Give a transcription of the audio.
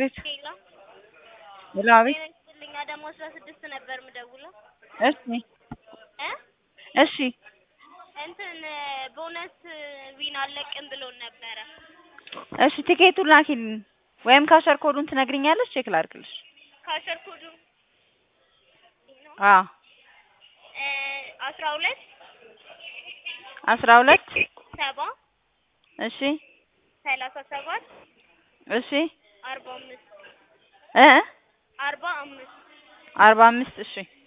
ቤት ሄሎ ሄሎ፣ አቤት። ጤና ደግሞ 16 ነበር የምደውለው። እሺ እ እሺ እንትን ቦነስ ዊን አለቅም ብሎን ነበረ። እሺ ቲኬቱን ላኪልኝ ወይም ካሸር ኮዱን ትነግሪኛለሽ? ቼክ ላድርግልሽ። ካሸር ኮዱ አዎ 12 12 70 እሺ 37 እሺ 45 እ 45 45 እሺ